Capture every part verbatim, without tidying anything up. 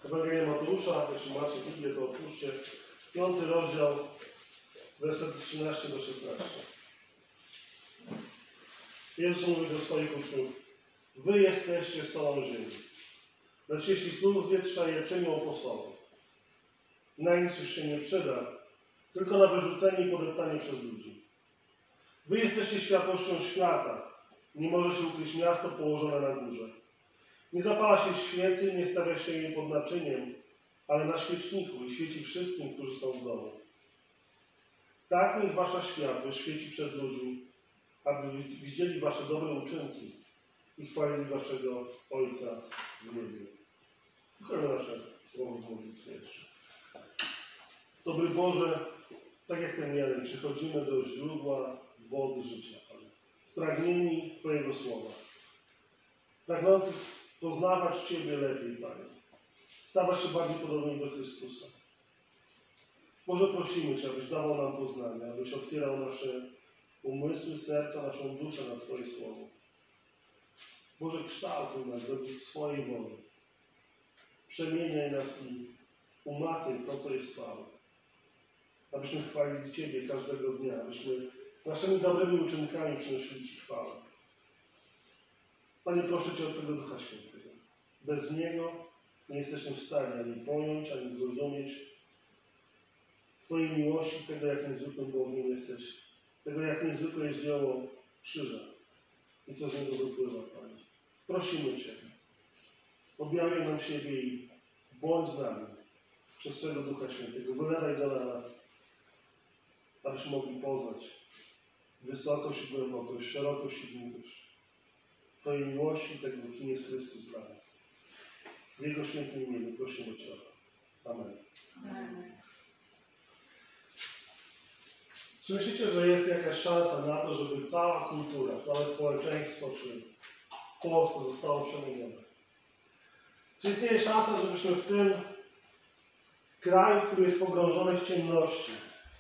Ewangelia Mateusza, jeśli macie Biblię, to otwórzcie. Piąty rozdział, werset trzynaście do szesnastu. Jezus mówi do swoich uczniów: wy jesteście solą ziemi. Lecz jeśli sól zwietrza je, czynią posolą. Na nic już się nie przyda, tylko na wyrzucenie i podeptanie przez ludzi. Wy jesteście światłością świata. Nie może się ukryć miasto położone na górze. Nie zapala się świecy, nie stawia się jej pod naczyniem, ale na świeczniku i świeci wszystkim, którzy są w domu. Tak niech wasza światłość świeci przed ludźmi, aby widzieli wasze dobre uczynki i chwalili waszego Ojca w niebie. Chwalimy nasze słowo w modlitwie jeszcze. Dobry Boże, tak jak ten jeden, przychodzimy do źródła wody życia, Panie. Spragnieni Twojego słowa. Pragnący poznawać Ciebie lepiej, Panie. Stawać się bardziej podobnymi do Chrystusa. Boże, prosimy Cię, abyś dawał nam poznanie, abyś otwierał nasze umysły, serca, naszą duszę na Twoje słowo. Boże, kształtuj nas według swojej woli. Przemieniaj nas i umacniaj to, co jest słabe. Abyśmy chwalili Ciebie każdego dnia, abyśmy naszymi dobrymi uczynkami przynosili Ci chwałę. Panie, proszę Cię o Twojego Ducha Świętego. Bez Niego nie jesteśmy w stanie ani pojąć, ani zrozumieć Twojej miłości, tego, jak niezwykłym Bogiem jesteś, tego, jak niezwykłe jest dzieło krzyża i co z niego wypływa, Panie. Prosimy Cię, objawiaj nam siebie i bądź z nami przez swojego Ducha Świętego. Wylewaj go na nas, abyśmy mogli poznać wysokość i głębokość, szerokość i długość Twojej miłości i tego, kim jest Chrystus dla nas. W Jego świętym imieniu prosimy Cię o to. Amen. Amen. Czy myślicie, że jest jakaś szansa na to, żeby cała kultura, całe społeczeństwo, czy w Polsce zostało przemienione? Czy istnieje szansa, żebyśmy w tym kraju, który jest pogrążony w ciemności,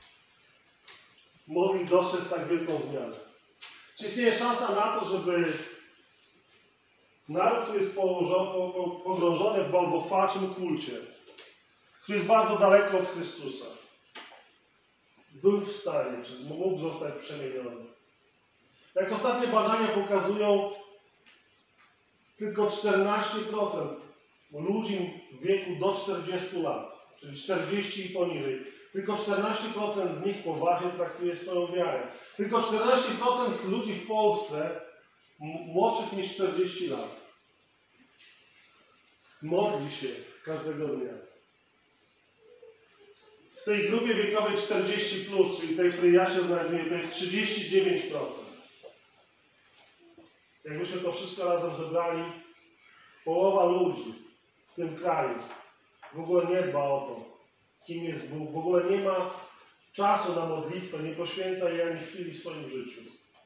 mogli dostrzec tak wielką zmianę? Czy istnieje szansa na to, żeby naród, który jest pogrążony w bałwochwalczym kulcie, który jest bardzo daleko od Chrystusa, był w stanie, czy mógł zostać przemieniony? Jak ostatnie badania pokazują, tylko czternaście procent ludzi w wieku do czterdziestu lat, czyli czterdzieści i poniżej, tylko czternaście procent z nich poważnie traktuje swoją wiarę. Tylko czternaście procent z ludzi w Polsce młodszych niż czterdzieści lat modli się każdego dnia. W tej grupie wiekowej czterdzieści plus, czyli tej, w której ja się znajduję, to jest trzydzieści dziewięć procent. Jakbyśmy to wszystko razem zebrali, połowa ludzi w tym kraju w ogóle nie dba o to, kim jest Bóg, w ogóle nie ma czasu na modlitwę, nie poświęca jej ani chwili w swoim życiu.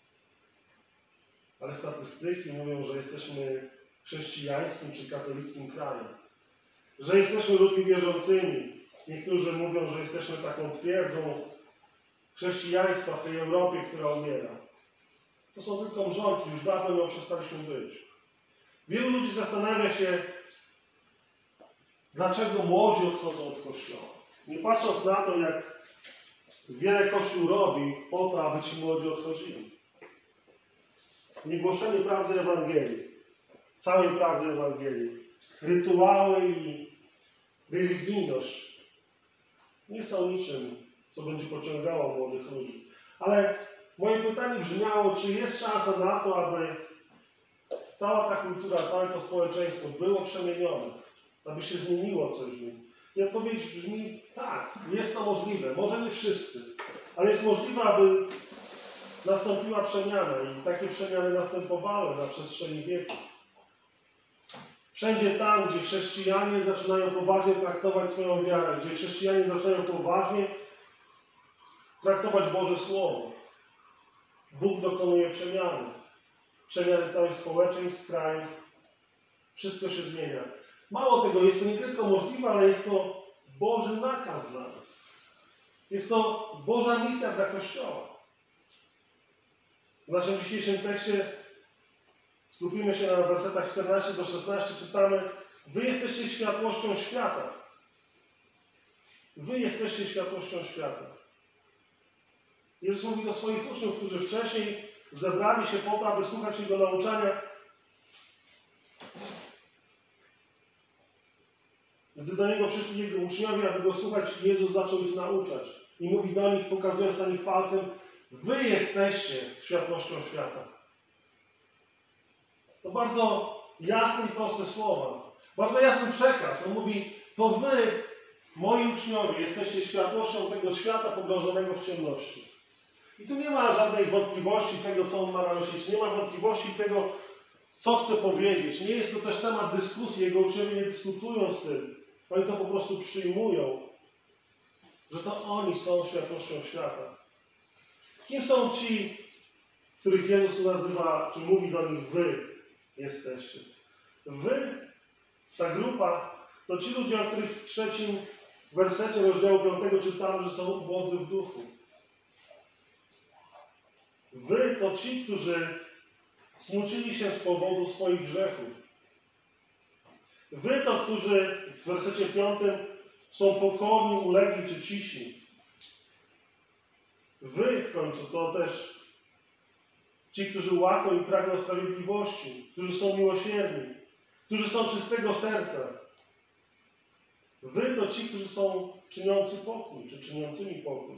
Ale statystyki mówią, że jesteśmy chrześcijańskim czy katolickim krajem. Że jesteśmy ludźmi wierzącymi. Niektórzy mówią, że jesteśmy taką twierdzą chrześcijaństwa w tej Europie, która umiera. To są tylko mrzonki, już dawno nią przestaliśmy być. Wielu ludzi zastanawia się, dlaczego młodzi odchodzą od Kościoła. Nie patrząc na to, jak wiele Kościół robi po to, aby ci młodzi odchodzili. Niegłoszenie prawdy Ewangelii, całej prawdy Ewangelii, rytuały i religijność nie są niczym, co będzie pociągało młodych ludzi. Ale moje pytanie brzmiało, czy jest szansa na to, aby cała ta kultura, całe to społeczeństwo było przemienione, aby się zmieniło coś w nim. I odpowiedź brzmi tak, jest to możliwe. Może nie wszyscy, ale jest możliwe, aby nastąpiła przemiana i takie przemiany następowały na przestrzeni wieków. Wszędzie tam, gdzie chrześcijanie zaczynają poważnie traktować swoją wiarę, gdzie chrześcijanie zaczynają poważnie traktować Boże Słowo, Bóg dokonuje przemiany. Przemiany całych społeczeństw, krajów. Wszystko się zmienia. Mało tego, jest to nie tylko możliwe, ale jest to Boży nakaz dla nas. Jest to Boża misja dla Kościoła. W naszym dzisiejszym tekście skupimy się na wersetach czternaście do szesnastu. Czytamy: Wy jesteście światłością świata. Wy jesteście światłością świata. Jezus mówi do swoich uczniów, którzy wcześniej zebrali się po to, aby słuchać Jego nauczania. Gdy do Niego przyszli Jego uczniowie, aby Go słuchać, Jezus zaczął ich nauczać. I mówi do nich, pokazując na nich palcem: wy jesteście światłością świata. To bardzo jasne i proste słowa. Bardzo jasny przekaz. On mówi: to wy, moi uczniowie, jesteście światłością tego świata pogrążonego w ciemności. I tu nie ma żadnej wątpliwości tego, co on ma nanosić. Nie ma wątpliwości tego, co chce powiedzieć. Nie jest to też temat dyskusji. Jego uczniowie nie dyskutują z tym. Oni to po prostu przyjmują, że to oni są światłością świata. Kim są ci, których Jezus nazywa, czy mówi do nich: wy jesteście? Wy, ta grupa, to ci ludzie, o których w trzecim wersecie rozdziału piątego czytamy, że są ubodzy w duchu. Wy to ci, którzy smucili się z powodu swoich grzechów. Wy to, którzy w wersecie piątym są pokorni, ulegli czy cisi. Wy w końcu to też ci, którzy łakną i pragną sprawiedliwości, którzy są miłosierni, którzy są czystego serca. Wy to ci, którzy są czyniący pokój, czy czyniącymi pokój.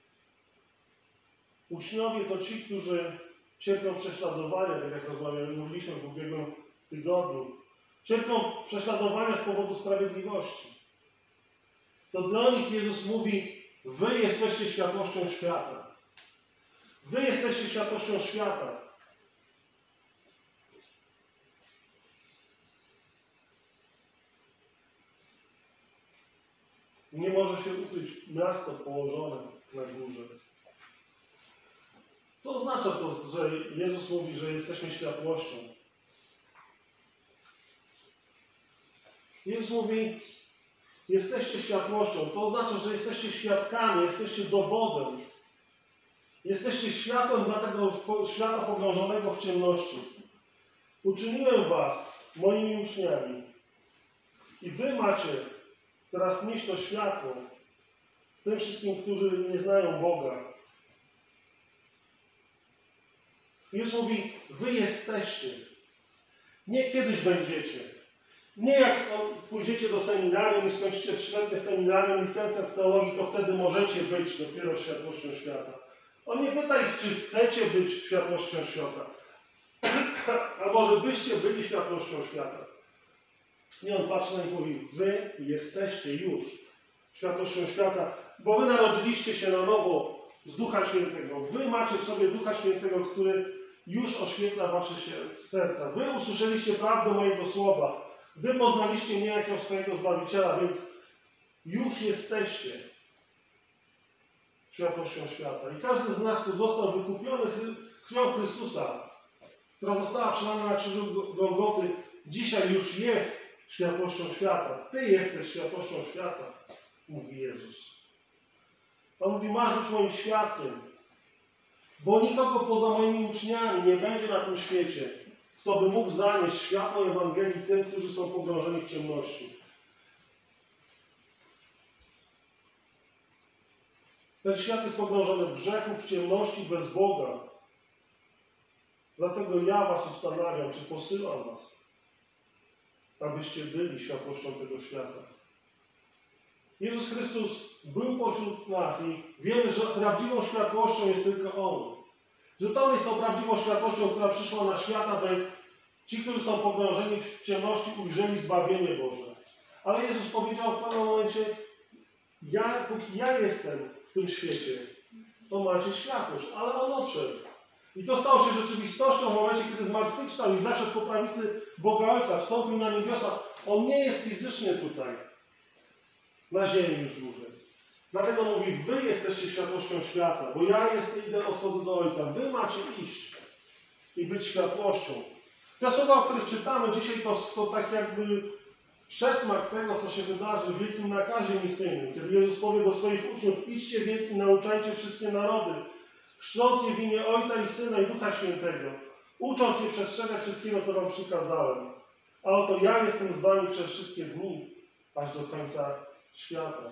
Uczniowie to ci, którzy cierpią prześladowania, tak jak rozmawialiśmy, mówiliśmy w ubiegłym tygodniu. Cierpią prześladowania z powodu sprawiedliwości. To do nich Jezus mówi: wy jesteście światłością świata. Wy jesteście światłością świata. Nie może się ukryć miasto położone na górze. Co oznacza to, że Jezus mówi, że jesteśmy światłością? Jezus mówi: jesteście światłością. To oznacza, że jesteście świadkami, jesteście dowodem. Jesteście światłem dla tego świata pogrążonego w ciemności. Uczyniłem was moimi uczniami. I wy macie teraz nieść to światło tym wszystkim, którzy nie znają Boga. Jezus mówi: wy jesteście. Nie kiedyś będziecie. Nie jak pójdziecie do seminarium i skończycie trzyletnie seminarium, licencjat z teologii, to wtedy możecie być dopiero światłością świata. On nie pyta ich, czy chcecie być światłością świata. A może byście byli światłością świata. Nie, on patrzy na nich i mówi: wy jesteście już światłością świata, bo wy narodziliście się na nowo z Ducha Świętego. Wy macie w sobie Ducha Świętego, który już oświeca wasze serca. Wy usłyszeliście prawdę mojego słowa. Wy poznaliście mnie jako swojego Zbawiciela, więc już jesteście światłością świata. I każdy z nas, kto został wykupiony krwią Chrystusa, która została przelana na krzyżu Golgoty, dzisiaj już jest światłością świata. Ty jesteś światłością świata, mówi Jezus. On mówi: masz być moim świadkiem, bo nikogo poza moimi uczniami nie będzie na tym świecie, kto by mógł zanieść światło Ewangelii tym, którzy są pogrążeni w ciemności. Ten świat jest pogrążony w grzechu, w ciemności, bez Boga. Dlatego ja was ustanawiam, czy posyłam was, abyście byli światłością tego świata. Jezus Chrystus był pośród nas i wiemy, że prawdziwą światłością jest tylko On. Że to On jest tą prawdziwą światłością, która przyszła na świat, aby ci, którzy są pogrążeni w ciemności, ujrzeli zbawienie Boże. Ale Jezus powiedział w pewnym momencie: ja, póki ja jestem w tym świecie, to macie światłość. Ale On odszedł. I to stało się rzeczywistością w momencie, kiedy zmartwychwstał i zaszedł po prawicy Boga Ojca, wstąpił na niebiosa. On nie jest fizycznie tutaj, na ziemi już dłużej. Dlatego mówi: wy jesteście światłością świata, bo ja jestem, idę, odchodzę do Ojca. Wy macie iść i być światłością. Te słowa, o których czytamy dzisiaj, to, to tak jakby przedsmak tego, co się wydarzy w wielkim nakazie misyjnym. Kiedy Jezus powie do swoich uczniów: idźcie więc i nauczajcie wszystkie narody, chrzcząc je w imię Ojca i Syna i Ducha Świętego, ucząc je przestrzegać wszystkiego, co wam przykazałem. A oto ja jestem z wami przez wszystkie dni, aż do końca świata.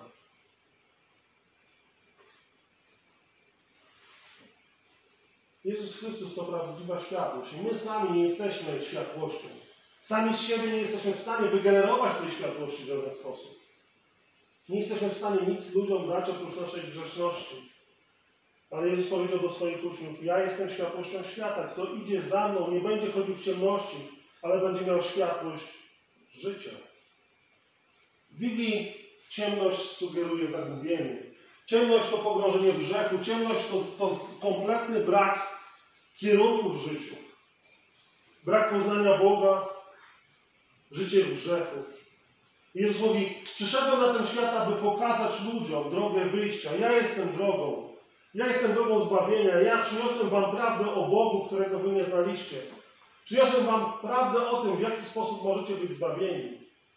Jezus Chrystus to prawdziwa światłość. I my sami nie jesteśmy światłością. Sami z siebie nie jesteśmy w stanie wygenerować tej światłości w żaden sposób. Nie jesteśmy w stanie nic ludziom dać oprócz naszej grzeszności. Ale Jezus powiedział do swoich uczniów: ja jestem światłością świata. Kto idzie za mną, nie będzie chodził w ciemności, ale będzie miał światłość życia. W Biblii ciemność sugeruje zagubienie. Ciemność to pogrążenie w grzechu. Ciemność to, to kompletny brak kierunku w życiu. Brak poznania Boga, życie w grzechu. Jezus mówi: przyszedłem na ten świat, aby pokazać ludziom drogę wyjścia. Ja jestem drogą. Ja jestem drogą zbawienia. Ja przyniosłem wam prawdę o Bogu, którego wy nie znaliście. Przyniosłem wam prawdę o tym, w jaki sposób możecie być zbawieni.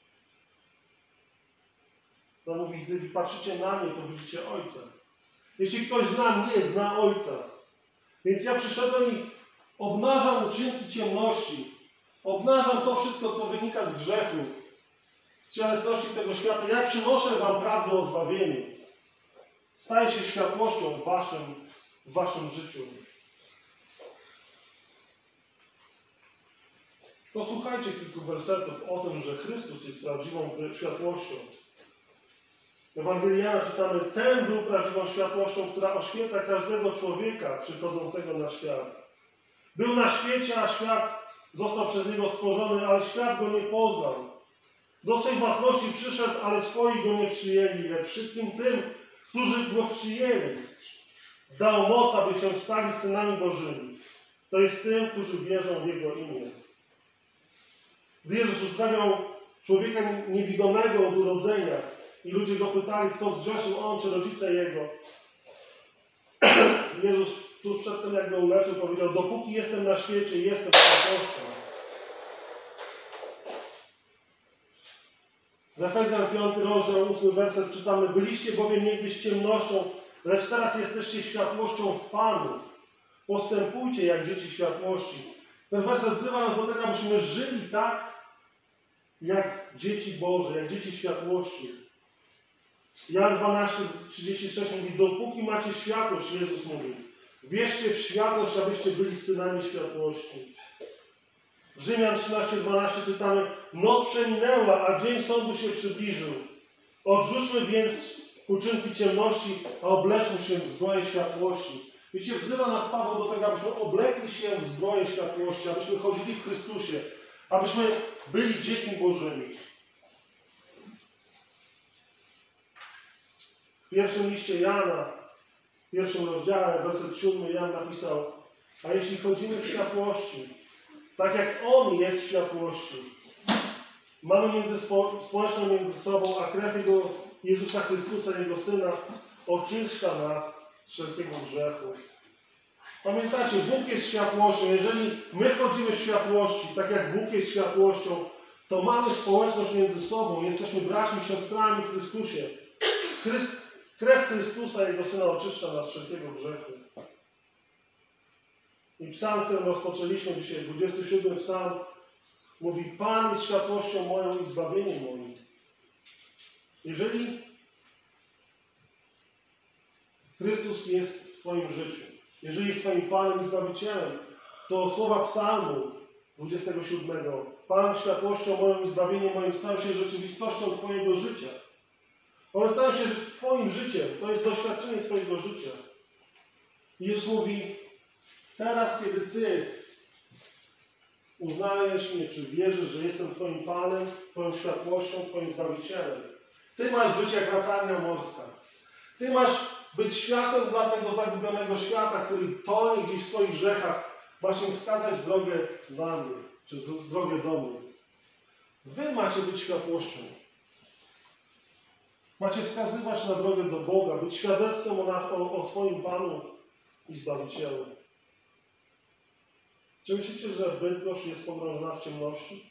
No mówi: gdy patrzycie na mnie, to widzicie Ojca. Jeśli ktoś zna mnie, zna Ojca. Więc ja przyszedłem i obnażam uczynki ciemności. Obnażam to wszystko, co wynika z grzechu, z cielesności tego świata. Ja przynoszę wam prawdę o zbawieniu. Staję się światłością w waszym, w waszym życiu. Posłuchajcie kilku wersetów o tym, że Chrystus jest prawdziwą światłością. W Ewangelii Jana czytamy: ten był prawdziwą światłością, która oświeca każdego człowieka przychodzącego na świat. Był na świecie, a świat został przez niego stworzony, ale świat go nie poznał. Do swej własności przyszedł, ale swoi go nie przyjęli. Lecz wszystkim tym, którzy go przyjęli, dał moc, aby się stali synami Bożymi. To jest tym, którzy wierzą w Jego imię. Gdy Jezus uzdrawiał człowieka niewidomego od urodzenia i ludzie go pytali, kto zgrzeszył, on czy rodzice jego, Jezus tuż przed tym, jak go uleczył, powiedział: dopóki jestem na świecie, jestem światłością. W Efezjan piąty rozdział, ósmy werset czytamy: byliście bowiem niegdyś ciemnością, lecz teraz jesteście światłością w Panu. Postępujcie jak dzieci światłości. Ten werset wzywa nas do tego, abyśmy żyli tak, jak dzieci Boże, jak dzieci światłości. Jan dwanaście, trzydzieści sześć mówi: dopóki macie światłość, Jezus mówi, wierzcie w światłość, abyście byli synami światłości. W Rzymian trzynaście, dwanaście czytamy: noc przeminęła, a dzień sądu się przybliżył. Odrzućmy więc uczynki ciemności, a obleczmy się w zbroję światłości. Wiecie, wzywa nas Paweł do tego, abyśmy oblekli się w zbroję światłości, abyśmy chodzili w Chrystusie, abyśmy byli dziećmi Bożymi. W pierwszym liście Jana, w pierwszym rozdziale, werset siódmy, Jan napisał: a jeśli chodzimy w światłości, tak jak On jest w światłości, mamy między społeczność między sobą, a krew Jego, Jezusa Chrystusa, Jego Syna, oczyszcza nas z wszelkiego grzechu. Pamiętacie, Bóg jest światłością. Jeżeli my chodzimy w światłości, tak jak Bóg jest światłością, to mamy społeczność między sobą. Jesteśmy braćmi, siostrami w Chrystusie. Chryst, krew Chrystusa, Jego Syna, oczyszcza nas z wszelkiego grzechu. I psalm, którym rozpoczęliśmy dzisiaj, dwudziesty siódmy psalm, mówi: Pan jest światłością moją i zbawieniem moim. Jeżeli Chrystus jest w Twoim życiu, jeżeli jest Twoim Panem i Zbawicielem, to słowa psalmu dwudziestego siódmego: Pan światłością moją i zbawieniem moim stają się rzeczywistością Twojego życia. One stają się Twoim życiem. To jest doświadczenie Twojego życia. I Jezus mówi: teraz, kiedy Ty uznajesz mnie, czy wierzysz, że jestem Twoim Panem, Twoją światłością, Twoim Zbawicielem, Ty masz być jak latarnia morska. Ty masz być światłem dla tego zagubionego świata, który tonie gdzieś w swoich grzechach. Masz im wskazać drogę dla mnie, czy drogę do mnie. Wy macie być światłością. Macie wskazywać na drogę do Boga, być świadectwem o, o, o swoim Panu i Zbawicielu. Czy myślicie, że Bydgoszcz jest pogrążona w ciemności?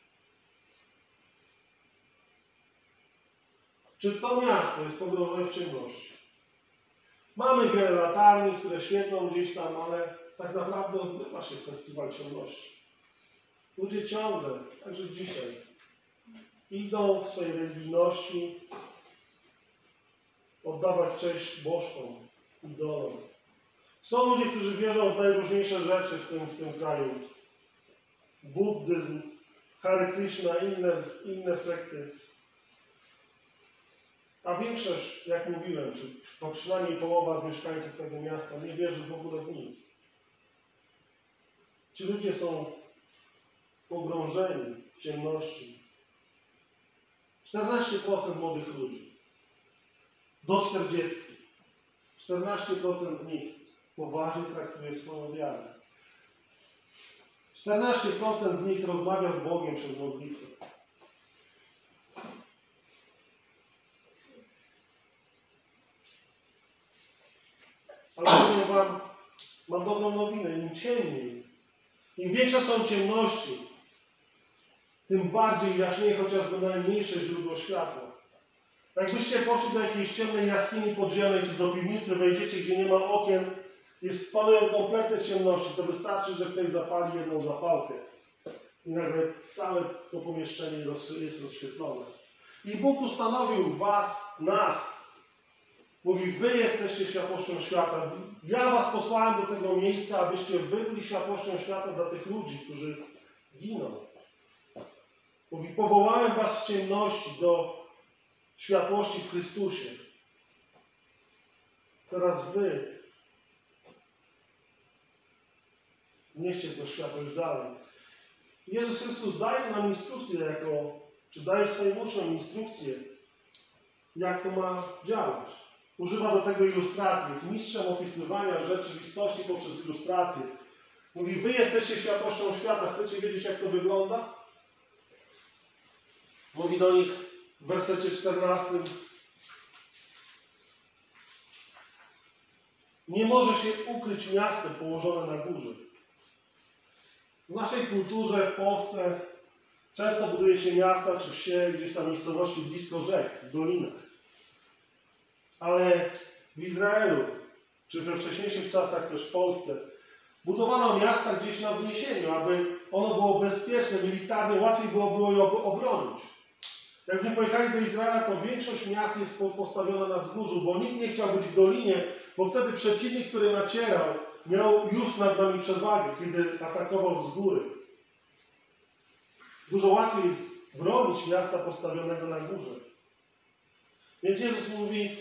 Czy to miasto jest pogrążone w ciemności? Mamy wiele latarni, które świecą gdzieś tam, ale tak naprawdę odbywa się festiwal ciemności. Ludzie ciągle, także dzisiaj, idą w swojej religijności oddawać cześć bożkom, idolom. Są ludzie, którzy wierzą w najróżniejsze rzeczy w tym, w tym kraju. Buddyzm, Hare Krishna, inne, inne sekty. A większość, jak mówiłem, czy to przynajmniej połowa z mieszkańców tego miasta nie wierzy w ogóle w nic. Ci ludzie są pogrążeni w ciemności. czternaście procent młodych ludzi. Do czterdziestki. czternaście procent z nich poważnie traktuje swoją wiarę. czternaście procent z nich rozmawia z Bogiem przez modlitwę. Ale powiem wam, mam dobrą nowinę. Im ciemniej, im większe są ciemności, tym bardziej jaśnieje chociażby najmniejsze źródło światła. Jakbyście poszli do jakiejś ciemnej jaskini podziemnej, czy do piwnicy, wejdziecie, gdzie nie ma okien, jest, panują kompletne ciemności, to wystarczy, że ktoś zapali jedną zapałkę i nagle całe to pomieszczenie jest rozświetlone. I Bóg ustanowił was, nas. Mówi, wy jesteście światłością świata. Ja was posłałem do tego miejsca, abyście wy byli światłością świata dla tych ludzi, którzy giną. Mówi, powołałem was z ciemności do światłości w Chrystusie. Teraz wy nieście tę światłość dalej. Jezus Chrystus daje nam instrukcję, jako, czy daje swoim uczniom instrukcję, jak to ma działać. Używa do tego ilustracji. Jest mistrzem opisywania rzeczywistości poprzez ilustrację. Mówi, wy jesteście światłością świata. Chcecie wiedzieć, jak to wygląda? Mówi do nich w wersecie czternastym. Nie może się ukryć miasto położone na górze. W naszej kulturze, w Polsce, często buduje się miasta czy wsie, gdzieś tam miejscowości blisko rzek, w dolinach. Ale w Izraelu, czy we wcześniejszych czasach też w Polsce, budowano miasta gdzieś na wzniesieniu, aby ono było bezpieczne, militarnie, łatwiej było, było je obronić. Jak nie pojechali do Izraela, to większość miast jest postawiona na wzgórzu, bo nikt nie chciał być w dolinie, bo wtedy przeciwnik, który nacierał, miał już nad nami przewagę, kiedy atakował z góry. Dużo łatwiej jest bronić miasta postawionego na górze. Więc Jezus mówi,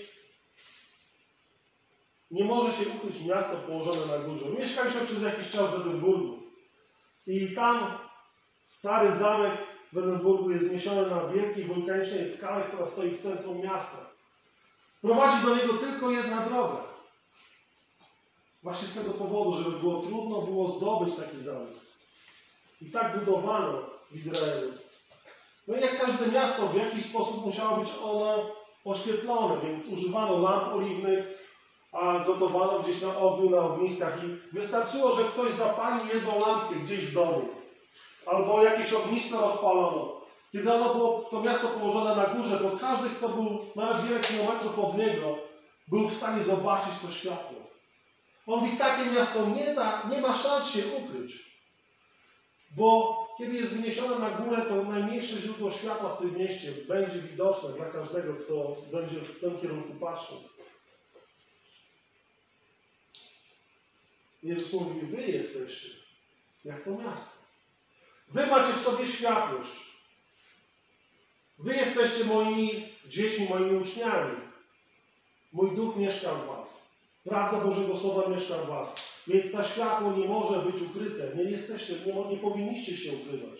nie może się ukryć miasto położone na górze. Mieszkaliśmy przez jakiś czas w Edynburgu. I tam stary zamek w Edynburgu jest wzniesiony na wielkiej wulkanicznej skale, która stoi w centrum miasta. Prowadzi do niego tylko jedna droga. Właśnie z tego powodu, żeby było trudno było zdobyć taki zamek. I tak budowano w Izraelu. No i jak każde miasto, w jakiś sposób musiało być ono oświetlone, więc używano lamp oliwnych, a gotowano gdzieś na ogniu, na ogniskach. I wystarczyło, że ktoś zapali jedną lampkę gdzieś w domu. Albo jakieś ognisko rozpalono. Kiedy ono było, to miasto położone na górze, to każdy, kto był nawet wiele kilometrów od niego, był w stanie zobaczyć to światło. On mówi, takie miasto nie, da, nie ma szans się ukryć. Bo kiedy jest wyniesione na górę, to najmniejsze źródło światła w tym mieście będzie widoczne dla każdego, kto będzie w tym kierunku patrzył. Jezus mówi, wy jesteście jak to miasto. Wy macie w sobie światłość. Wy jesteście moimi dziećmi, moimi uczniami. Mój duch mieszka w was. Prawda Bożego Słowa mieszka w was. Więc to światło nie może być ukryte. Nie jesteście, nie, nie powinniście się ukrywać.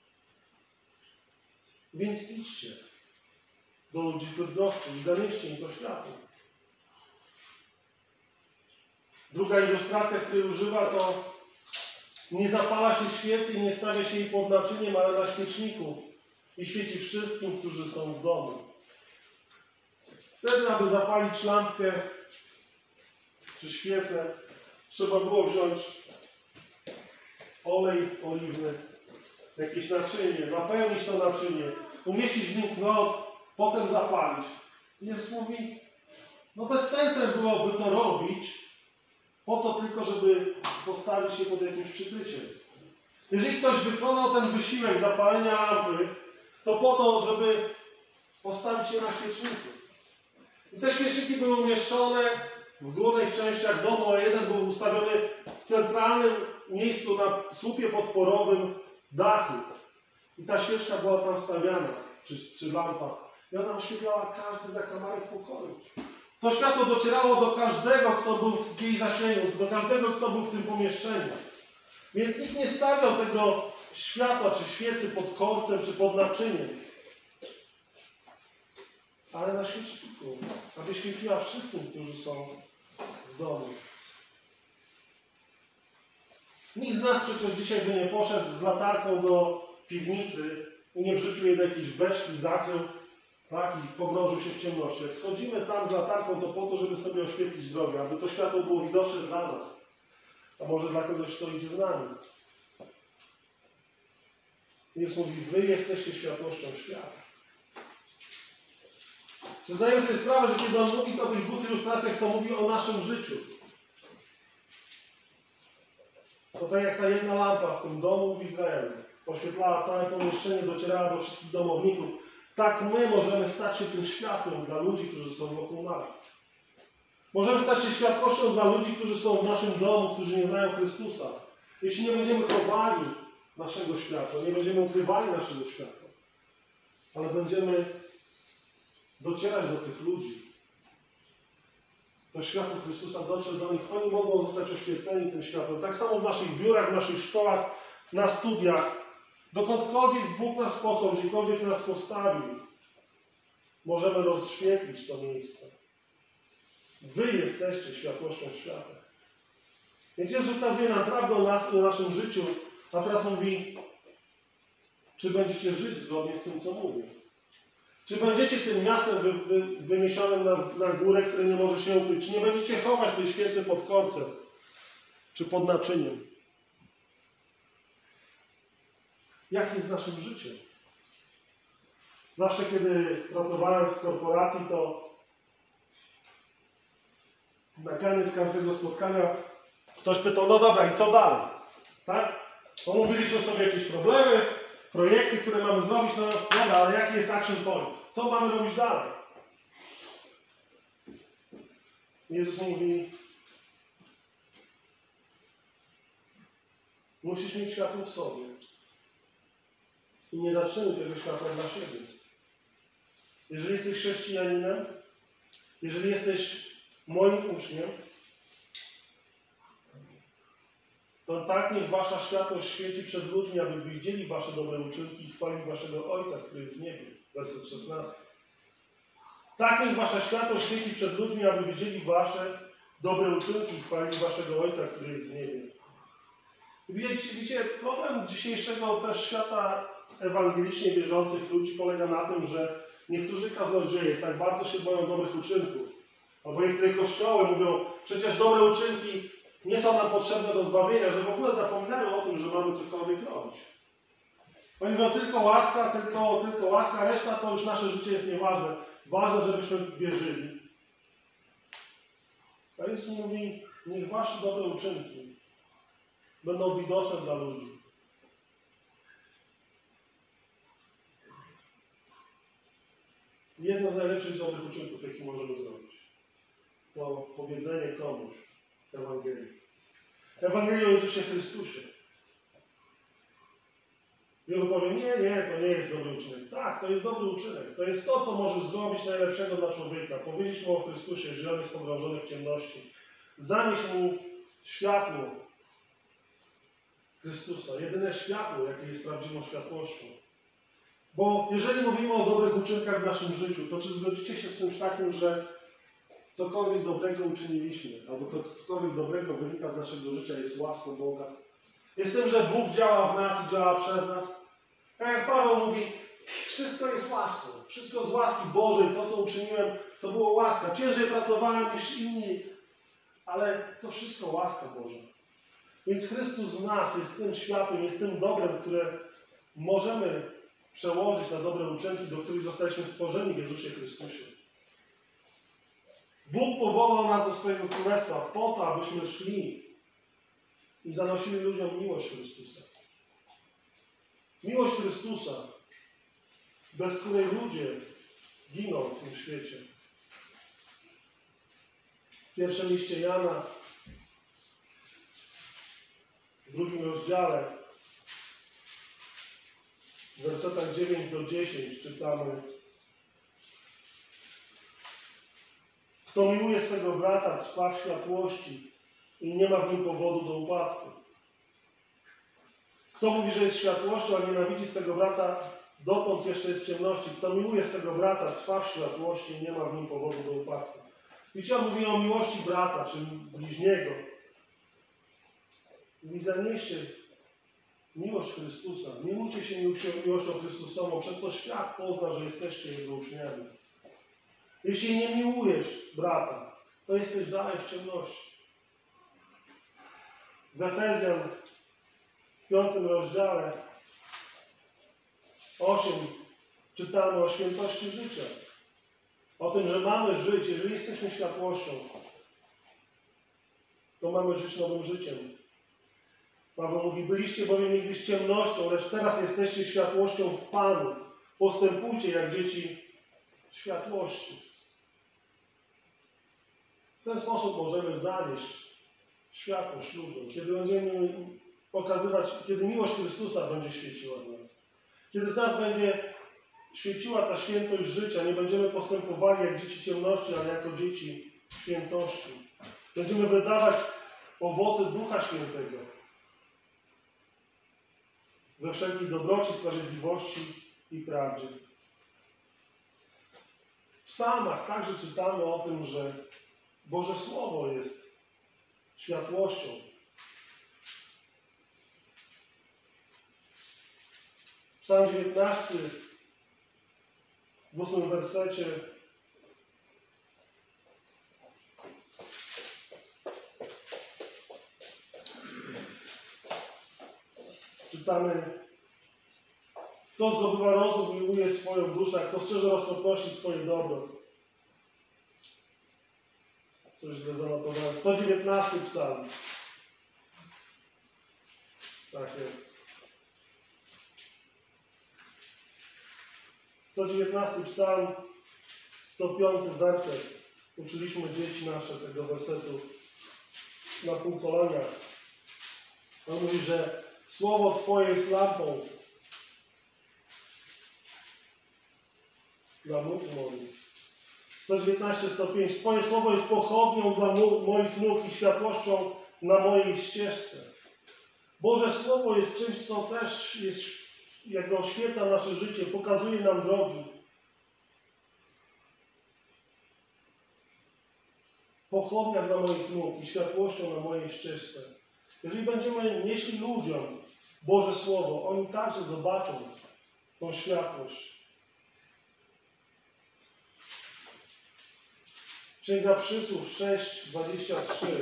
Więc idźcie do ludzi w Bydgoszczy i zanieście im to światło. Druga ilustracja, której używa, to nie zapala się świecy i nie stawia się jej pod naczyniem, ale na świeczniku i świeci wszystkim, którzy są w domu. Wtedy, aby zapalić lampkę czy świecę, trzeba było wziąć olej oliwny, jakieś naczynie, napełnić to naczynie, umieścić w nim knot, potem zapalić. Jezus mówi, no bez sensu byłoby to robić, po to tylko, żeby postawić się pod jakimś przykryciem. Jeżeli ktoś wykonał ten wysiłek zapalenia lampy, to po to, żeby postawić je na świeczniku. I te świeczniki były umieszczone w górnych częściach domu, a jeden był ustawiony w centralnym miejscu na słupie podporowym dachu. I ta świeczka była tam stawiana, czy, czy lampa. I ona oświetlała każdy zakamarek pokoju. To światło docierało do każdego, kto był w jej zasięgu, do każdego, kto był w tym pomieszczeniu. Więc nikt nie stawiał tego światła, czy świecy pod korcem, czy pod naczyniem. Ale na świeczniku, aby świeciła wszystkim, którzy są w domu. Nikt z nas przecież dzisiaj by nie poszedł z latarką do piwnicy i nie wrzucił jej do jakiejś beczki, zakrył, tak, i pogrążył się w ciemności. Jak schodzimy tam z latarką, to po to, żeby sobie oświetlić drogę, aby to światło było widoczne dla nas. A może dla kogoś, kto idzie z nami. Jezus mówi, wy jesteście światłością świata. Czy zdajemy sobie sprawę, że kiedy on mówi o tych dwóch ilustracjach, to mówi o naszym życiu. To tak jak ta jedna lampa w tym domu w Izraelu oświetlała całe pomieszczenie, docierała do wszystkich domowników. Tak my możemy stać się tym światłem dla ludzi, którzy są wokół nas. Możemy stać się światłością dla ludzi, którzy są w naszym domu, którzy nie znają Chrystusa. Jeśli nie będziemy chowali naszego światła, nie będziemy ukrywali naszego światła, ale będziemy docierać do tych ludzi, to światło Chrystusa dotrze do nich, oni mogą zostać oświeceni tym światłem. Tak samo w naszych biurach, w naszych szkołach, na studiach, dokądkolwiek Bóg nas posłał, gdziekolwiek nas postawił, możemy rozświetlić to miejsce. Wy jesteście światłością świata. Więc Jezus ukazuje nam prawdę o nas i o naszym życiu, a teraz mówi, czy będziecie żyć zgodnie z tym, co mówię. Czy będziecie tym miastem wy, wy, wyniesionym na, na górę, które nie może się ukryć? Czy nie będziecie chować tej świecy pod korcem? Czy pod naczyniem? Jak jest z naszym życiem? Zawsze, kiedy pracowałem w korporacji, to na koniec każdego spotkania ktoś pytał, no dobra, i co dalej? Tak? Omówiliśmy sobie jakieś problemy, projekty, które mamy zrobić, no dobra, ale jaki jest action point? Co mamy robić dalej? Jezus mówi, musisz mieć światło w sobie. I nie zatrzymuj tego światła dla siebie. Jeżeli jesteś chrześcijaninem, jeżeli jesteś moim uczniem, to tak niech wasza światłość świeci przed ludźmi, aby widzieli wasze dobre uczynki i chwalili waszego Ojca, który jest w niebie. Werset szesnasty. Tak niech wasza światłość świeci przed ludźmi, aby widzieli wasze dobre uczynki i chwalili waszego Ojca, który jest w niebie. Widzicie, widzicie, problem dzisiejszego też świata ewangelicznie wierzących ludzi polega na tym, że niektórzy kaznodzieje tak bardzo się boją dobrych uczynków. Albo niektóre kościoły mówią, przecież dobre uczynki nie są nam potrzebne do zbawienia, że w ogóle zapominają o tym, że mamy cokolwiek robić. Oni mówią, tylko łaska, tylko, tylko łaska, reszta to już nasze życie jest nieważne. Ważne, żebyśmy wierzyli. A Jezus mówi, niech wasze dobre uczynki będą widoczne dla ludzi. Jedno z najlepszych dobrych uczynków, jakie możemy zrobić, to powiedzenie komuś Ewangelii. Ewangelii o Jezusie Chrystusie. Wielu powie, nie, nie, to nie jest dobry uczynek. Tak, to jest dobry uczynek. To jest to, co możesz zrobić najlepszego dla człowieka. Powiedzieć mu o Chrystusie, że on jest pogrążony w ciemności. Zanieść mu światło Chrystusa. Jedyne światło, jakie jest prawdziwą światłością. Bo jeżeli mówimy o dobrych uczynkach w naszym życiu, to czy zgodzicie się z czymś takim, że cokolwiek dobrego uczyniliśmy, albo cokolwiek dobrego wynika z naszego życia jest łaską Boga? Jest tym, że Bóg działa w nas i działa przez nas. Tak jak Paweł mówi, wszystko jest łaską. Wszystko z łaski Bożej, to co uczyniłem, to było łaska. Ciężej pracowałem niż inni, ale to wszystko łaska Boża. Więc Chrystus w nas jest tym światłem, jest tym dobrem, które możemy przełożyć na dobre uczynki, do których zostaliśmy stworzeni w Jezusie Chrystusie. Bóg powołał nas do swojego królestwa po to, abyśmy szli i zanosili ludziom miłość Chrystusa. Miłość Chrystusa bez której ludzie giną w tym świecie. W pierwszym liście Jana, w drugim rozdziale, w wersetach dziewięć do dziesięciu czytamy: Kto miłuje swego brata, trwa w światłości i nie ma w nim powodu do upadku. Kto mówi, że jest światłością, a nienawidzi swego brata, dotąd jeszcze jest w ciemności. Kto miłuje swego brata, trwa w światłości i nie ma w nim powodu do upadku. Wiecie, ja mówię o miłości brata, czy bliźniego. I zanieście miłość Chrystusa. Miłujcie się miłością Chrystusową, przez to świat pozna, że jesteście Jego uczniami. Jeśli nie miłujesz brata, to jesteś dalej w ciemności. W Efezjan w piątym rozdziale osiem czytamy o świętości życia. O tym, że mamy żyć, jeżeli jesteśmy światłością, to mamy żyć nowym życiem. Paweł mówi: byliście bowiem niegdyś ciemnością, lecz teraz jesteście światłością w Panu. Postępujcie jak dzieci światłości. W ten sposób możemy zanieść światłość ludziom. Kiedy będziemy pokazywać, kiedy miłość Chrystusa będzie świeciła w nas. Kiedy z nas będzie świeciła ta świętość życia, nie będziemy postępowali jak dzieci ciemności, ale jako dzieci świętości. Będziemy wydawać owoce Ducha Świętego we wszelkiej dobroci, sprawiedliwości i prawdzie. W psalmach także czytamy o tym, że Boże Słowo jest światłością. Psalm dziewiętnasty, w ósmym wersecie czytamy: Kto zdobywa rozum, miłuje swoją duszę, kto strzeże roztropności swoje dobro. Coś źle zanotowałem. sto dziewiętnasty psalm. Tak jest. sto dziewiętnasty psalm, sto piąty werset. Uczyliśmy dzieci nasze tego wersetu na półkoloniach. On mówi, że Słowo Twoje jest lampą dla nóg moich. sto dziewiętnaście, sto pięć. Twoje Słowo jest pochodnią dla moich nóg i światłością na mojej ścieżce. Boże Słowo jest czymś, co też jest, jakby oświeca nasze życie, pokazuje nam drogi. Pochodnia dla moich nóg i światłością na mojej ścieżce. Jeżeli będziemy nieśli ludziom Boże Słowo, oni także zobaczą tą światłość. Księga Przysłów sześć, dwadzieścia trzy.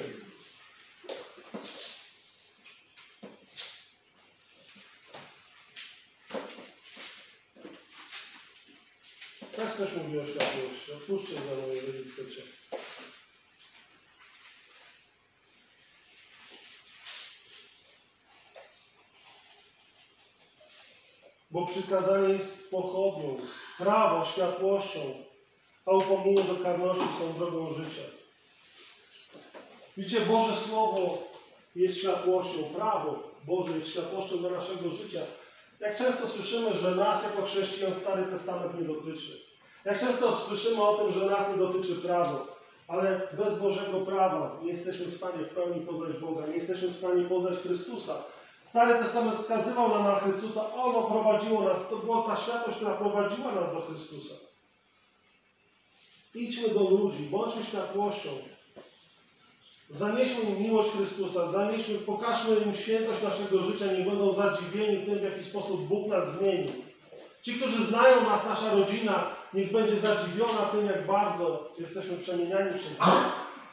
Też coś mówi o światłości. Otwórzcie za mną, jeżeli chcecie. Bo przykazanie jest pochodnią, prawo światłością, a upomnienie do karności są drogą życia. Widzicie, Boże Słowo jest światłością, prawo Boże jest światłością dla naszego życia. Jak często słyszymy, że nas jako chrześcijan Stary Testament nie dotyczy. Jak często słyszymy o tym, że nas nie dotyczy prawo. Ale bez Bożego prawa nie jesteśmy w stanie w pełni poznać Boga, nie jesteśmy w stanie poznać Chrystusa. Stary Testament wskazywał nam na Chrystusa, ono prowadziło nas, to była ta światłość, która prowadziła nas do Chrystusa. Idźmy do ludzi, bądźmy światłością. Zanieśmy im miłość Chrystusa, zanieśmy, pokażmy im świętość naszego życia, nie będą zadziwieni tym, w jaki sposób Bóg nas zmienił. Ci, którzy znają nas, nasza rodzina, niech będzie zadziwiona tym, jak bardzo jesteśmy przemieniani przez Boga.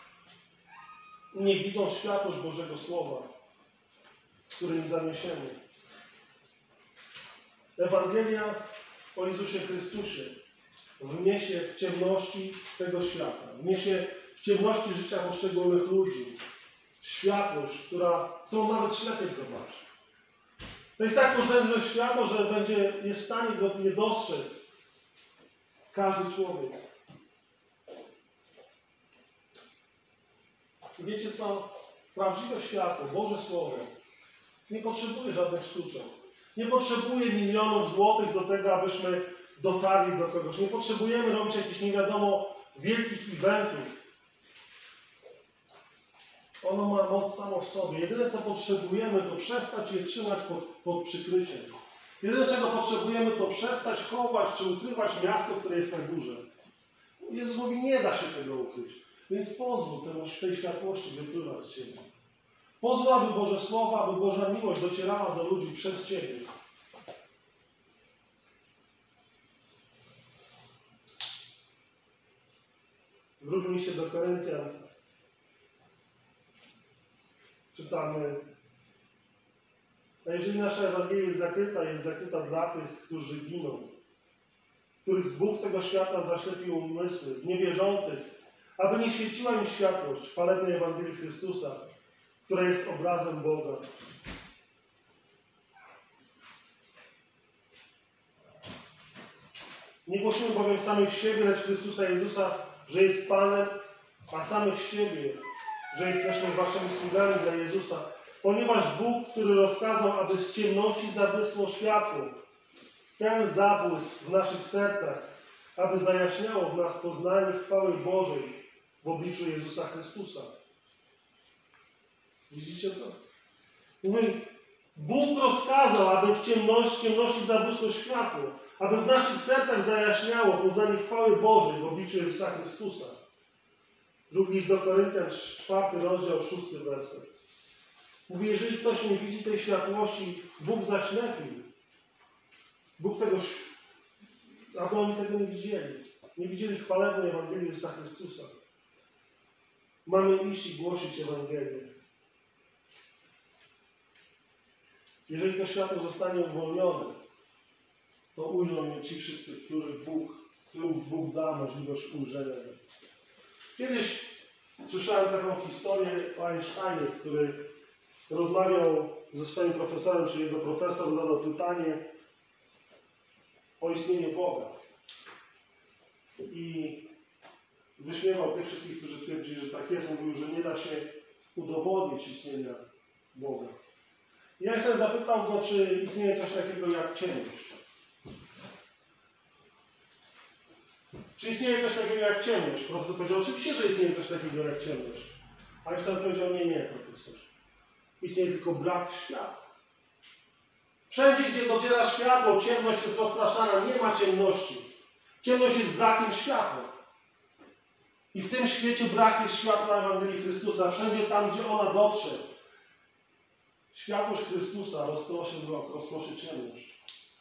Niech widzą światłość Bożego Słowa, które im zaniesiemy. Ewangelia o Jezusie Chrystusie wniesie w ciemności tego świata, wniesie w ciemności życia poszczególnych ludzi światłość, która, którą nawet ślepiec zobaczy. To jest tak potężne światło, że będzie jest w stanie go nie dostrzec Każdy człowiek. I wiecie co? Prawdziwe światło, Boże Słowo nie potrzebuje żadnych sztuczek. Nie potrzebuje milionów złotych do tego, abyśmy dotarli do kogoś. Nie potrzebujemy robić jakichś nie wiadomo wielkich eventów. Ono ma moc samo w sobie. Jedyne, co potrzebujemy, to przestać je trzymać pod, pod przykryciem. Jedyne, czego potrzebujemy, to przestać chować czy ukrywać miasto, które jest na górze. Jezusowi nie da się tego ukryć. Więc pozwól temu, tej światłości wypływać z Ciebie. Pozwól, aby Boże Słowa, aby Boża miłość docierała do ludzi przez Ciebie. W drugim liście do Koryntian czytamy: a jeżeli nasza Ewangelia jest zakryta, jest zakryta dla tych, którzy giną, których Bóg tego świata zaślepił umysły, niewierzących, aby nie świeciła im światłość chwalebnej Ewangelii Chrystusa, która jest obrazem Boga. Nie głosimy bowiem samych siebie, lecz Chrystusa Jezusa, że jest Panem, a samych siebie, że jesteśmy waszymi sługami dla Jezusa, ponieważ Bóg, który rozkazał, aby z ciemności zabłysło światło, ten zabłysk w naszych sercach, aby zajaśniało w nas poznanie chwały Bożej w obliczu Jezusa Chrystusa. Widzicie to? Mówi, Bóg rozkazał, aby w ciemności, ciemności zabłysło światło, aby w naszych sercach zajaśniało poznanie chwały Bożej w obliczu Jezusa Chrystusa. Drugi list do Koryntian, czwarty rozdział, szósty werset. Mówi, jeżeli ktoś nie widzi tej światłości, Bóg zaślepił. Bóg tego, aby oni tego nie widzieli. Nie widzieli chwalebnej Ewangelii Jezusa Chrystusa. Mamy iść i głosić Ewangelię. Jeżeli to światło zostanie uwolnione, to ujrzą mnie ci wszyscy, których Bóg, którym Bóg da możliwość ujrzenia. Kiedyś słyszałem taką historię o Einsteinie, który rozmawiał ze swoim profesorem, czyli jego profesor zadał pytanie o istnieniu Boga. I wyśmiewał tych wszystkich, którzy twierdzili, że tak jest. Mówił, że nie da się udowodnić istnienia Boga. I Einstein zapytał go, czy istnieje coś takiego jak ciemność. Czy istnieje coś takiego jak ciemność? Profesor powiedział, oczywiście, że istnieje coś takiego jak ciemność. Einstein powiedział, nie, nie, profesor. Istnieje tylko brak światła. Wszędzie, gdzie dociera światło, ciemność jest rozpraszana, nie ma ciemności. Ciemność jest brakiem światła. I w tym świecie brak jest światła Ewangelii Chrystusa. Wszędzie tam, gdzie ona dotrze, światłość Chrystusa rozproszy mrok, rozproszy ciemność.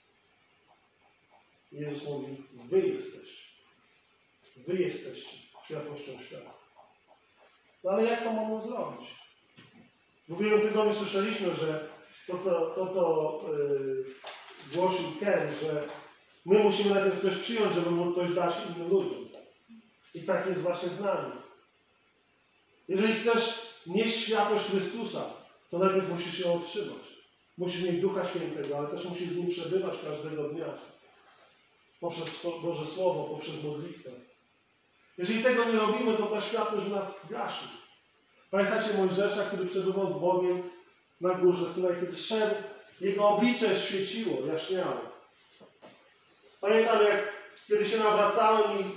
Jezus mówi, wy jesteście. Wy jesteście światłością świata. No ale jak to mogą zrobić? W ubiegłym tygodniu słyszeliśmy, że to, co, to, co yy, głosił Ken, że my musimy najpierw coś przyjąć, żeby móc coś dać innym ludziom. I tak jest właśnie z nami. Jeżeli chcesz nieść światłość Chrystusa, to najpierw musisz ją otrzymać. Musisz mieć Ducha Świętego, ale też musisz z Nim przebywać każdego dnia. Poprzez Boże Słowo, poprzez modlitwę. Jeżeli tego nie robimy, to ta światłość w nas gasi. Pamiętacie Mojżesza, który przebywał z Bogiem na górze Synaj, kiedy szedł, jego oblicze świeciło, jaśniało. Pamiętam, jak kiedy się nawracałem i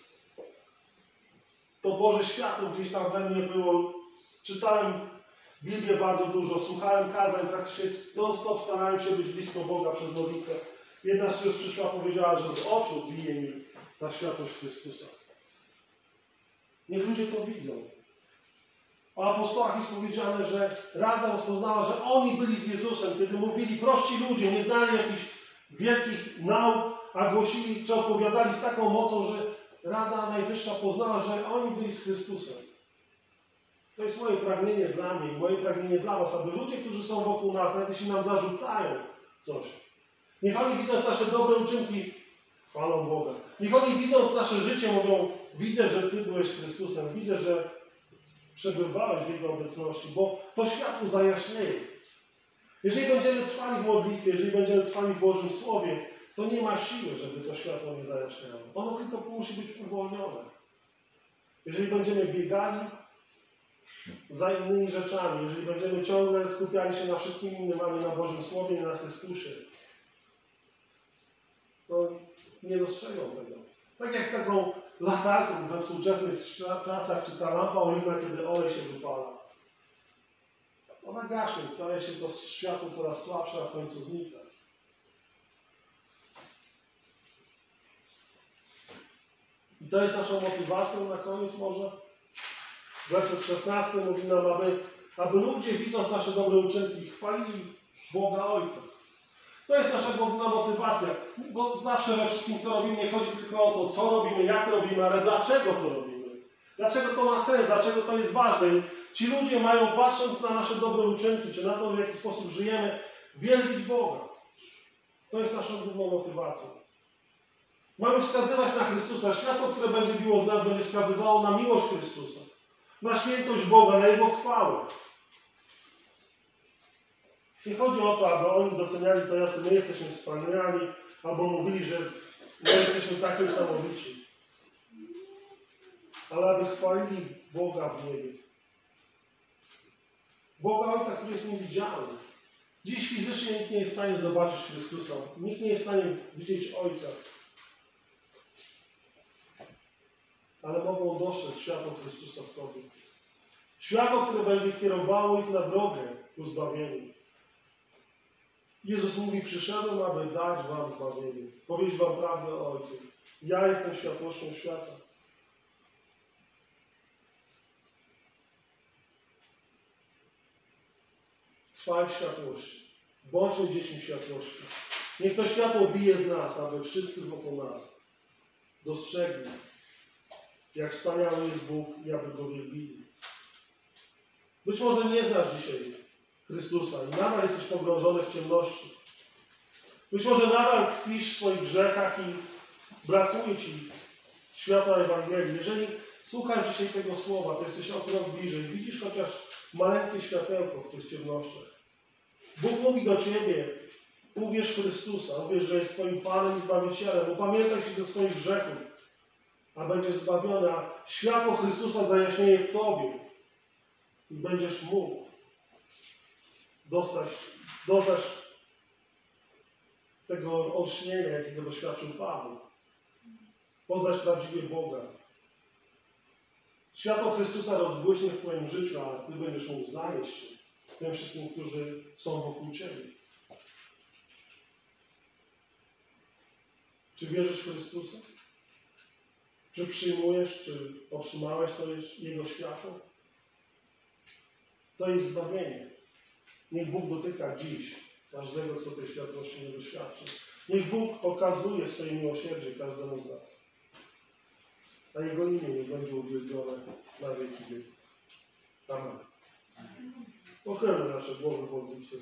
to Boże światło gdzieś tam we mnie było. Czytałem Biblię bardzo dużo, słuchałem kazań, praktycznie non-stop starałem się być blisko Boga przez modlitwę. Jedna z sióstr przyszła, powiedziała, że z oczu bije mi ta światłość Chrystusa. Niech ludzie to widzą. O apostołach jest powiedziane, że Rada rozpoznała, że oni byli z Jezusem, kiedy mówili, prości ludzie, nie znali jakichś wielkich nauk, a głosili, czy opowiadali z taką mocą, że Rada Najwyższa poznała, że oni byli z Chrystusem. To jest moje pragnienie dla mnie i moje pragnienie dla was, aby ludzie, którzy są wokół nas, nawet jeśli nam zarzucają coś, niech oni widząc nasze dobre uczynki, chwalą Boga. Niech oni widząc nasze życie mówią, widzę, że Ty byłeś Chrystusem, widzę, że przebywałeś w Jego obecności, bo to światło zajaśnieje. Jeżeli będziemy trwali w modlitwie, jeżeli będziemy trwali w Bożym Słowie, to nie ma siły, żeby to światło nie zajaśniało. Ono tylko musi być uwolnione. Jeżeli będziemy biegali za innymi rzeczami, jeżeli będziemy ciągle skupiali się na wszystkim innym, a nie na Bożym Słowie, nie na Chrystusie, to nie dostrzegą tego. Tak jak z taką latarką we współczesnych czasach, czy ta lampa oliwna, kiedy olej się wypala. Ona gaśnie, staje się to światło coraz słabsze, a w końcu znika. I co jest naszą motywacją na koniec może? Werset szesnasty mówi nam, aby, aby ludzie, widząc nasze dobre uczynki, chwalili Boga Ojca. To jest nasza główna motywacja, bo zawsze we wszystkim, co robimy, nie chodzi tylko o to, co robimy, jak robimy, ale dlaczego to robimy. Dlaczego to ma sens, dlaczego to jest ważne. I ci ludzie mają, patrząc na nasze dobre uczynki, czy na to, w jaki sposób żyjemy, wielbić Boga. To jest naszą główną motywacją. Mamy wskazywać na Chrystusa. Światło, które będzie biło z nas, będzie wskazywało na miłość Chrystusa, na świętość Boga, na Jego chwałę. Nie chodzi o to, aby oni doceniali to, jacy my jesteśmy wspaniali, albo mówili, że my jesteśmy tak niesamowici. Ale aby chwalili Boga w niebie. Boga Ojca, który jest niewidzialny. Dziś fizycznie nikt nie jest w stanie zobaczyć Chrystusa. Nikt nie jest w stanie widzieć Ojca. Ale mogą dostrzec światło Chrystusa w Tobie. Światło, które będzie kierowało ich na drogę ku zbawieniu. Jezus mówi, przyszedłem, aby dać wam zbawienie. Powiedzieć wam prawdę o Ojcu. Ja jestem światłością świata. Trwaj w światłości. Bądźmy dziećmi światłości. Niech to światło bije z nas, aby wszyscy wokół nas dostrzegli, jak wspaniały jest Bóg i aby Go wielbili. Być może nie znasz dzisiaj Chrystusa i nadal jesteś pogrążony w ciemności. Być może nadal tkwisz w swoich grzechach i brakuje Ci światła Ewangelii. Jeżeli słuchasz dzisiaj tego słowa, to jesteś o krok bliżej. Widzisz chociaż maleńkie światełko w tych ciemnościach. Bóg mówi do Ciebie, uwierz w Chrystusa, uwierz, że jest Twoim Panem i Zbawicielem. Upamiętaj się ze swoich grzechów, a będziesz zbawiony, a światło Chrystusa zajaśnieje w Tobie i będziesz mógł dostać, dostać tego olśnienia, jakiego doświadczył Paweł. Poznać prawdziwie Boga. Światło Chrystusa rozbłyśnie w Twoim życiu, a Ty będziesz mógł zanieść się tym wszystkim, którzy są wokół Ciebie. Czy wierzysz w Chrystusa? Czy przyjmujesz, czy otrzymałeś to Jego światło? To jest zbawienie. Niech Bóg dotyka dziś każdego, kto tej światłości nie doświadczył. Niech Bóg okazuje swoje miłosierdzie każdemu z nas. A Jego imię niech będzie uwielbione na wieki wieków. Amen. Pochylmy nasze głowy w modlitwie.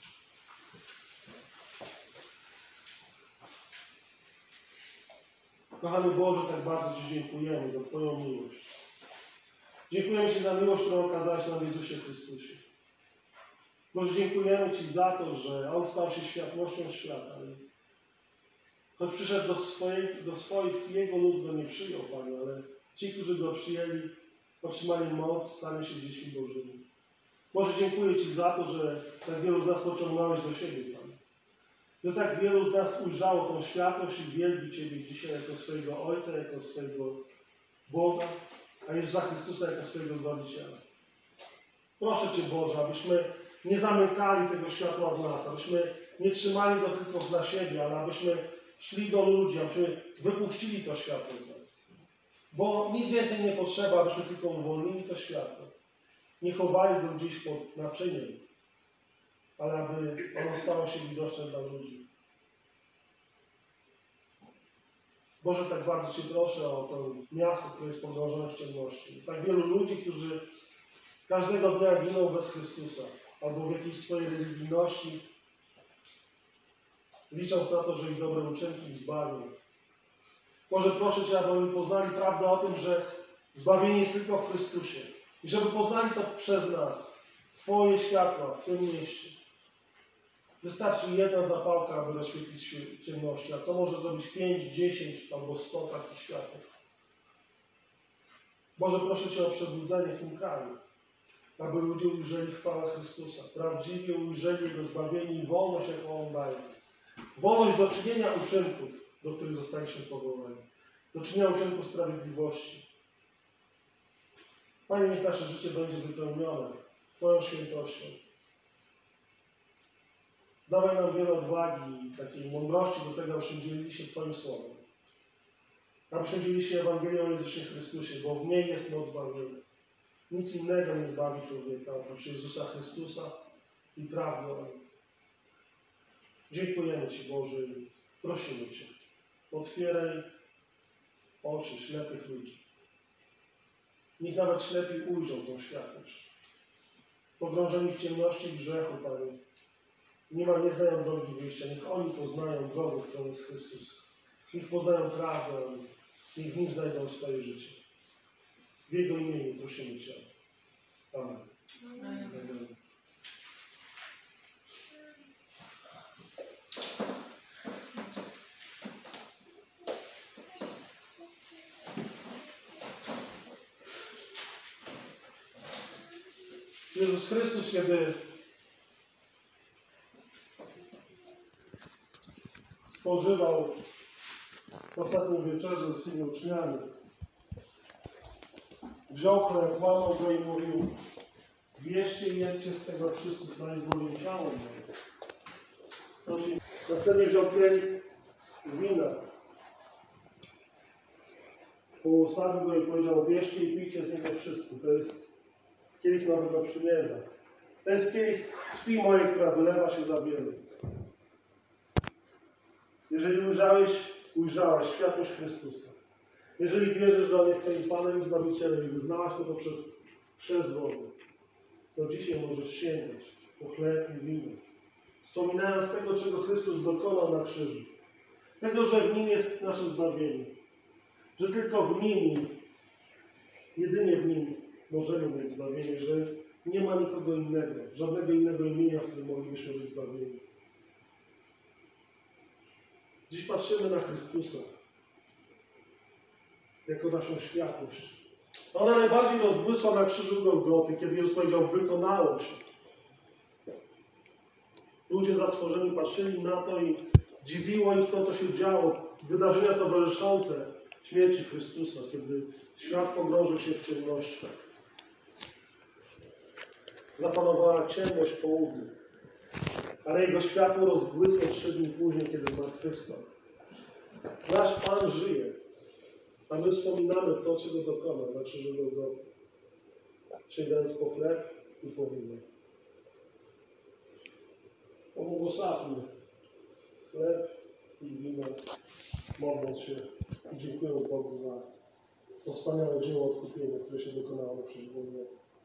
Kochany Boże, tak bardzo Ci dziękujemy za Twoją miłość. Dziękujemy Ci za miłość, którą okazałeś nam w Jezusie Chrystusie. Boże, dziękujemy Ci za to, że On stał się światłością świata. Choć przyszedł do swoich, do swoich Jego lud go nie przyjął, Panie, ale ci, którzy Go przyjęli, otrzymali moc, stali się dziećmi Bożymi. Boże, dziękuję Ci za to, że tak wielu z nas pociągnąłeś do siebie, Panie. Że tak wielu z nas ujrzało tą światłość i wielbi Ciebie dzisiaj jako swojego Ojca, jako swojego Boga, a Jezusa Chrystusa jako swojego Zbawiciela. Proszę Cię, Boże, abyśmy nie zamykali tego światła w nas, abyśmy nie trzymali go tylko dla siebie, ale abyśmy szli do ludzi, abyśmy wypuścili to światło z nas. Bo nic więcej nie potrzeba, abyśmy tylko uwolnili to światło. Nie chowali go gdzieś pod naczyniem, ale aby ono stało się widoczne dla ludzi. Boże, tak bardzo Cię proszę o to miasto, które jest pogrążone w ciemności. Tak wielu ludzi, którzy każdego dnia giną bez Chrystusa, albo w jakiejś swojej religijności, licząc na to, że ich dobre uczynki ich zbawią. Boże, proszę Cię, aby oni poznali prawdę o tym, że zbawienie jest tylko w Chrystusie. I żeby poznali to przez nas, Twoje światła w tym mieście. Wystarczy jedna zapałka, aby rozświetlić ciemności. A co może zrobić pięć, dziesięć albo sto takich świateł? Boże, proszę Cię o przebudzenie w tym kraju, aby ludzie ujrzeli chwałę Chrystusa, prawdziwie ujrzeli Jego zbawienie i wolność, jaką On daje. Wolność do czynienia uczynków, do których zostaliśmy powołani. Do czynienia uczynków sprawiedliwości. Panie, niech nasze życie będzie wypełnione Twoją świętością. Dawaj nam wiele odwagi i takiej mądrości do tego, abyśmy dzielili się Twoim Słowem. Abyśmy dzielili się Ewangelią o Jezusie Chrystusie, bo w niej jest moc zbawienia. Nic innego nie zbawi człowieka oprócz Jezusa Chrystusa i prawdy o Nim. Dziękujemy Ci, Boże, i prosimy Cię. Otwieraj oczy ślepych ludzi. Niech nawet ślepi ujrzą tą światłość. Pogrążeni w ciemności i grzechu, Panie, nie ma, nie znają drogi wyjścia. Niech oni poznają drogę, którą jest Chrystus. Niech poznają prawdę, niech w nim znajdą swoje życie. W Jego imieniu prosimy Cię. Amen. Amen. Amen. Jezus Chrystus, kiedy spożywał ostatnią wieczerzę ze swymi uczniami, wziął chleb, łamał go i mówił: bierzcie i jedźcie z tego wszyscy, to jest moim ciałem. Następnie wziął kielich wina, połosawił go i powiedział: bierzcie i pijcie z niego wszyscy. To jest kielich nowego przymierza. To jest kielich krwi mojej, która wylewa się za wielu. Jeżeli ujrzałeś, ujrzałaś światłość Chrystusa, jeżeli wierzysz, że On jest Twoim Panem i Zbawicielem i wyznałaś to poprzez przez wodę, to dzisiaj możesz sięgać po chleb i wino, wspominając tego, czego Chrystus dokonał na krzyżu. Tego, że w Nim jest nasze zbawienie. Że tylko w Nim, jedynie w Nim możemy mieć zbawienie, że nie ma nikogo innego, żadnego innego imienia, w którym moglibyśmy być zbawieni. Dziś patrzymy na Chrystusa jako naszą światłość. Ona najbardziej rozbłysła na krzyżu Golgoty, kiedy Jezus powiedział: wykonało się. Ludzie zatworzeni patrzyli na to i dziwiło ich to, co się działo. Wydarzenia towarzyszące śmierci Chrystusa, kiedy świat pogrążył się w ciemności. Zapanowała ciemność w południu, ale Jego światło rozbłysło trzy dni później, kiedy zmartwychwstał. Nasz Pan żyje, a my wspominamy to, czego dokonał na krzyżu Golgoty, sięgając po chleb i po wino. Pobłogosławmy chleb i wino, modląc się i dziękuję Bogu za to wspaniałe dzieło odkupienia, które się dokonało na krzyżu Golgoty.